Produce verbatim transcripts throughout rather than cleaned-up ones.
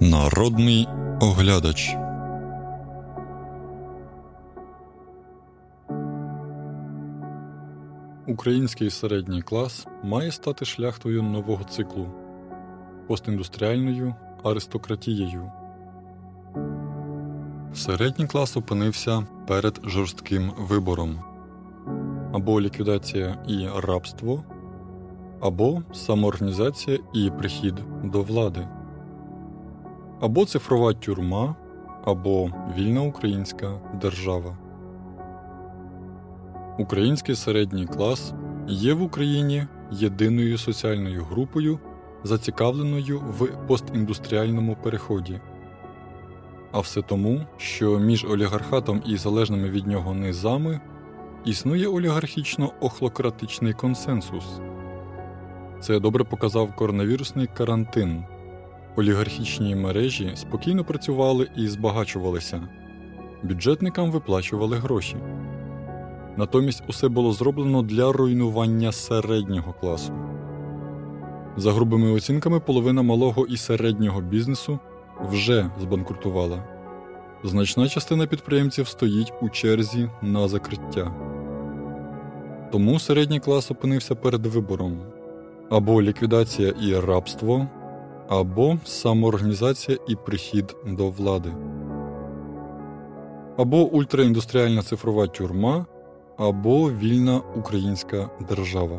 Народний оглядач. Український середній клас має стати шляхтою нового циклу – постіндустріальною аристократією. Середній клас опинився перед жорстким вибором – або ліквідація і рабство, або самоорганізація і прихід до влади, або цифрова тюрма, або вільна українська держава. Український середній клас є в Україні єдиною соціальною групою, зацікавленою в постіндустріальному переході. А все тому, що між олігархатом і залежними від нього низами існує олігархічно-охлократичний консенсус. Це добре показав коронавірусний карантин. Олігархічні мережі спокійно працювали і збагачувалися. Бюджетникам виплачували гроші. Натомість усе було зроблено для руйнування середнього класу. За грубими оцінками, половина малого і середнього бізнесу вже збанкрутувала. Значна частина підприємців стоїть у черзі на закриття. Тому середній клас опинився перед вибором – або ліквідація і рабство, або самоорганізація і прихід до влади, або ультраіндустріальна цифрова тюрма, або вільна українська держава.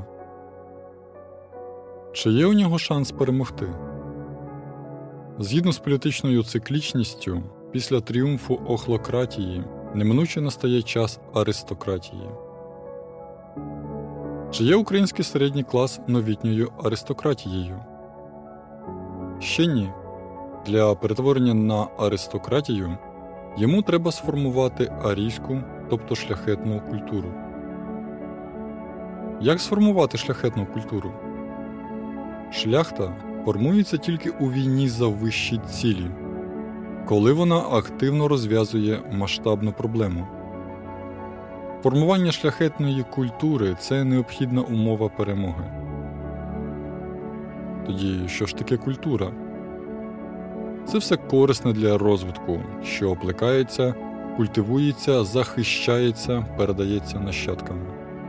Чи є у нього шанс перемогти? Згідно з політичною циклічністю, після тріумфу охлократії неминуче настає час аристократії. Чи є український середній клас новітньою аристократією? Ще ні. Для перетворення на аристократію йому треба сформувати арійську, тобто шляхетну культуру. Як сформувати шляхетну культуру? Шляхта формується тільки у війні за вищі цілі, коли вона активно розв'язує масштабну проблему. Формування шляхетної культури – це необхідна умова перемоги. Тоді, що ж таке культура? Це все корисне для розвитку, що оплекається, культивується, захищається, передається нащадкам.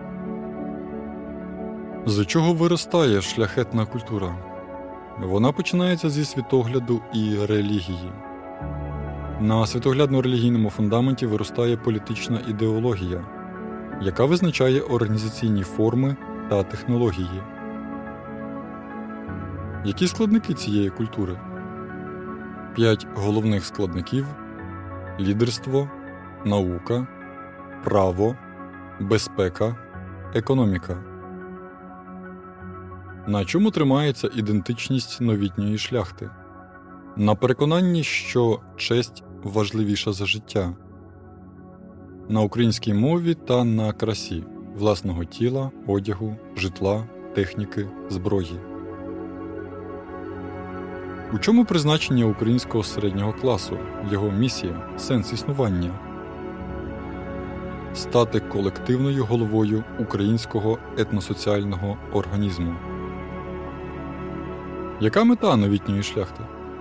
З чого виростає шляхетна культура? Вона починається зі світогляду і релігії. На світоглядно-релігійному фундаменті виростає політична ідеологія, яка визначає організаційні форми та технології. Які складники цієї культури? П'ять головних складників – лідерство, наука, право, безпека, економіка. На чому тримається ідентичність новітньої шляхти? На переконанні, що честь важливіша за життя. На українській мові та на красі власного тіла, одягу, житла, техніки, зброї. У чому призначення українського середнього класу, його місія, сенс існування? Стати колективною головою українського етносоціального організму. Яка мета новітньої шляхти?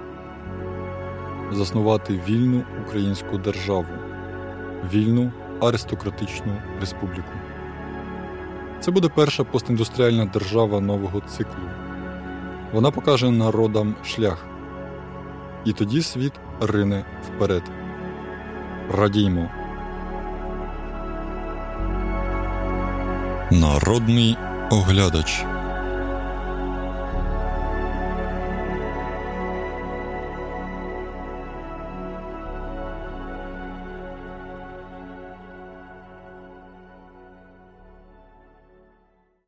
Заснувати вільну українську державу, вільну аристократичну республіку. Це буде перша постіндустріальна держава нового циклу. Вона покаже народам шлях. І тоді світ рине вперед. Радіймо! Народний оглядач.